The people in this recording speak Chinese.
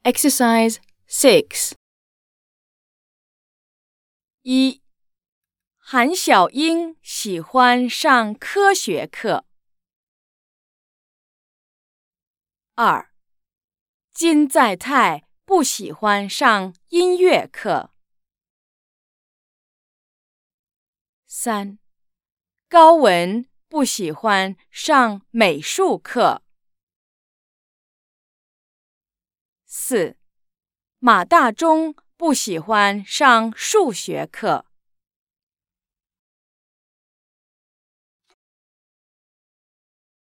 Exercise 6 1. 韩小英喜欢上科学课。2. 金在泰不喜欢上音乐课。3. 高文不喜欢上美术课。4. 马大钟不喜欢上数学课。